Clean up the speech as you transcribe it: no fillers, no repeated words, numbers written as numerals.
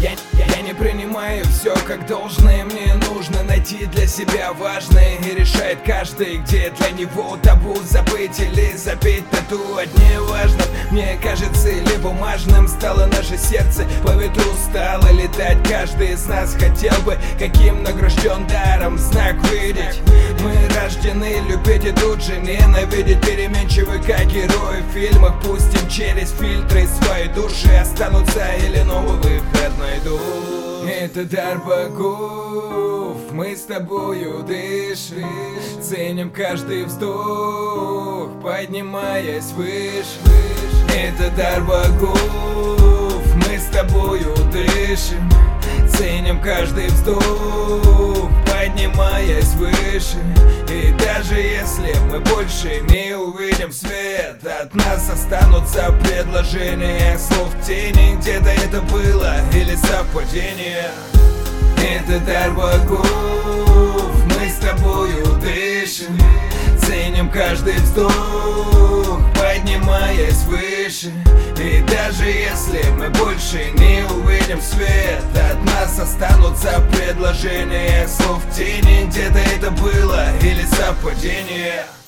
Я не принимаю все как должное. Мне нужно найти для себя важное. И решает каждый, где для него табу забыть или запеть тату. Одни важно, мне кажется, или бумажным стало наше сердце. По ветру стало летать. Каждый из нас хотел бы, каким награжден даром, знак видеть. Мы рождены любить и тут же ненавидеть. Переменчивы, как герои в фильмах. Пустим через фильтры свои души. Останутся или новый выход найдут. Это дар богов, мы с тобою дышим. Ценим каждый вздох, поднимаясь выше. Это дар богов, мы с тобою дышим. Ценим каждый вздох, поднимаясь выше. И даже если мы больше не увидим свет, от нас останутся предложения слов в тени. Где-то это было или совпадение. Это дар богов, мы с тобою дышим. Ценим каждый вздох, поднимаясь выше. И даже если мы больше не увидим свет, от нас останутся предложения слов в тени. Где-то это было или совпадение.